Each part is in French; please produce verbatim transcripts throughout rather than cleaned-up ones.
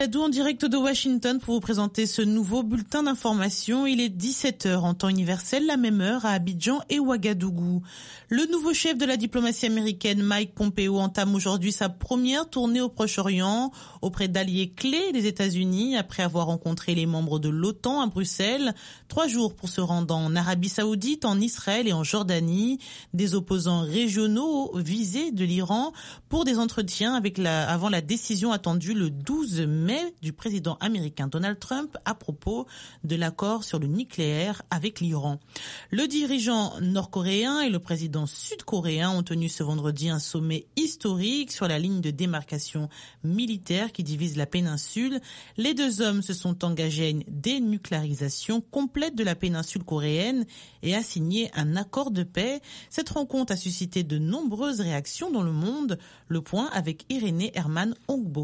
En direct de Washington pour vous présenter ce nouveau bulletin d'information. Il est dix-sept heures en temps universel, la même heure à Abidjan et Ouagadougou. Le nouveau chef de la diplomatie américaine, Mike Pompeo, entame aujourd'hui sa première tournée au Proche-Orient auprès d'alliés clés des États-Unis après avoir rencontré les membres de l'OTAN à Bruxelles. Trois jours pour se rendre en Arabie Saoudite, en Israël et en Jordanie. Des opposants régionaux visés de l'Iran pour des entretiens avec la, avant la décision attendue le douze mai du président américain Donald Trump à propos de l'accord sur le nucléaire avec l'Iran. Le dirigeant nord-coréen et le président sud-coréen ont tenu ce vendredi un sommet historique sur la ligne de démarcation militaire qui divise la péninsule. Les deux hommes se sont engagés à une dénucléarisation complète de la péninsule coréenne et à signer un accord de paix. Cette rencontre a suscité de nombreuses réactions dans le monde. Le point avec Irénée Herman Ongbo.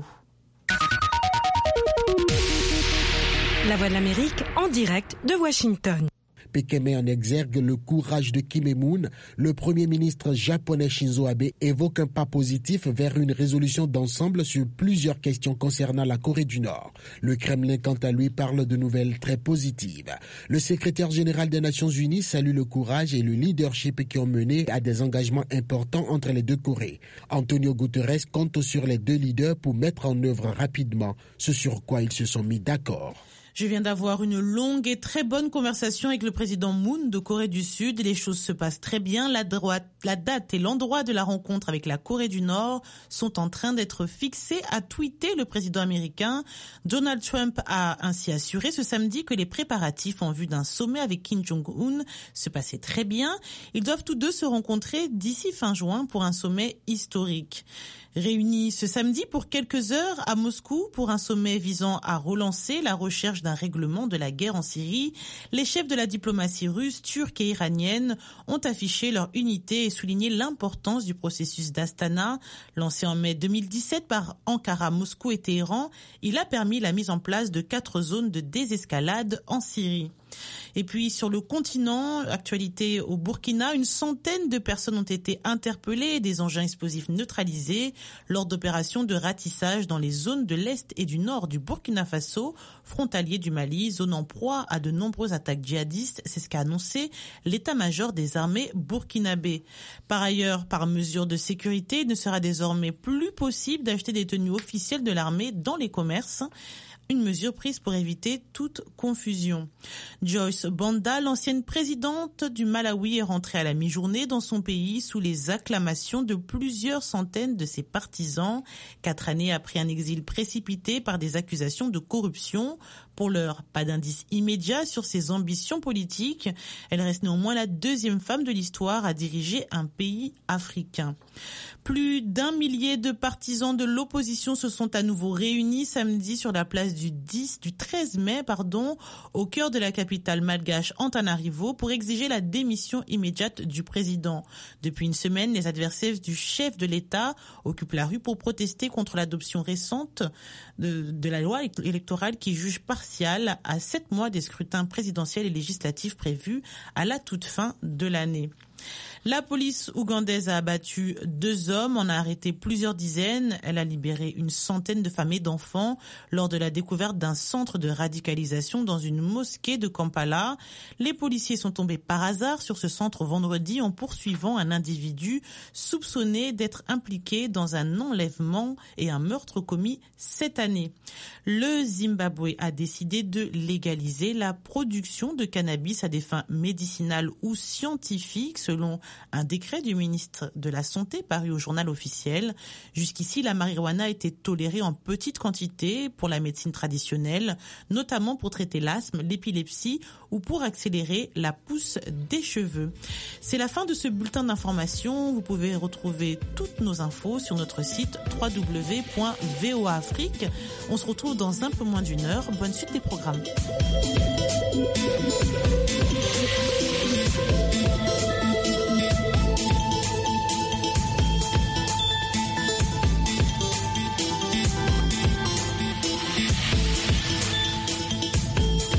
La Voix de l'Amérique en direct de Washington. Pékin met en exergue le courage de Kim Il-moon. Le Premier ministre japonais Shinzo Abe évoque un pas positif vers une résolution d'ensemble sur plusieurs questions concernant la Corée du Nord. Le Kremlin, quant à lui, parle de nouvelles très positives. Le secrétaire général des Nations Unies salue le courage et le leadership qui ont mené à des engagements importants entre les deux Corées. Antonio Guterres compte sur les deux leaders pour mettre en œuvre rapidement ce sur quoi ils se sont mis d'accord. Je viens d'avoir une longue et très bonne conversation avec le président Moon de Corée du Sud. Les choses se passent très bien. La, droite, la date et l'endroit de la rencontre avec la Corée du Nord sont en train d'être fixés, a tweeté le président américain. Donald Trump a ainsi assuré ce samedi que les préparatifs en vue d'un sommet avec Kim Jong-un se passaient très bien. Ils doivent tous deux se rencontrer d'ici fin juin pour un sommet historique. Réunis ce samedi pour quelques heures à Moscou pour un sommet visant à relancer la recherche d'un règlement de la guerre en Syrie, les chefs de la diplomatie russe, turque et iranienne ont affiché leur unité et souligné l'importance du processus d'Astana. Lancé en mai deux mille dix-sept par Ankara, Moscou et Téhéran, il a permis la mise en place de quatre zones de désescalade en Syrie. Et puis sur le continent, actualité au Burkina, une centaine de personnes ont été interpellées et des engins explosifs neutralisés lors d'opérations de ratissage dans les zones de l'Est et du Nord du Burkina Faso, frontalier du Mali, zone en proie à de nombreuses attaques djihadistes. C'est ce qu'a annoncé l'état-major des armées burkinabé. Par ailleurs, par mesure de sécurité, il ne sera désormais plus possible d'acheter des tenues officielles de l'armée dans les commerces. Une mesure prise pour éviter toute confusion. Joyce Banda, l'ancienne présidente du Malawi, est rentrée à la mi-journée dans son pays sous les acclamations de plusieurs centaines de ses partisans, quatre années après un exil précipité par des accusations de corruption. Pour l'heure, pas d'indice immédiat sur ses ambitions politiques. Elle reste néanmoins la deuxième femme de l'histoire à diriger un pays africain. Plus d'un millier de partisans de l'opposition se sont à nouveau réunis samedi sur la place du dix, du treize mai, pardon, au cœur de la capitale malgache Antananarivo pour exiger la démission immédiate du président. Depuis une semaine, les adversaires du chef de l'État occupent la rue pour protester contre l'adoption récente de, de la loi électorale qui juge partiale à sept mois des scrutins présidentiels et législatifs prévus à la toute fin de l'année. La police ougandaise a abattu deux hommes, en a arrêté plusieurs dizaines. Elle a libéré une centaine de femmes et d'enfants lors de la découverte d'un centre de radicalisation dans une mosquée de Kampala. Les policiers sont tombés par hasard sur ce centre vendredi en poursuivant un individu soupçonné d'être impliqué dans un enlèvement et un meurtre commis cette année. Le Zimbabwe a décidé de légaliser la production de cannabis à des fins médicinales ou scientifiques, selon un décret du ministre de la Santé paru au journal officiel. Jusqu'ici, la marijuana était tolérée en petite quantité pour la médecine traditionnelle, notamment pour traiter l'asthme, l'épilepsie ou pour accélérer la pousse des cheveux. C'est la fin de ce bulletin d'information. Vous pouvez retrouver toutes nos infos sur notre site w w w point v o a afrique. On se retrouve dans un peu moins d'une heure. Bonne suite des programmes.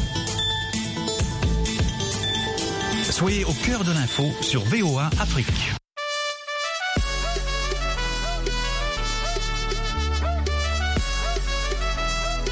Soyez au cœur de l'info sur V O A Afrique.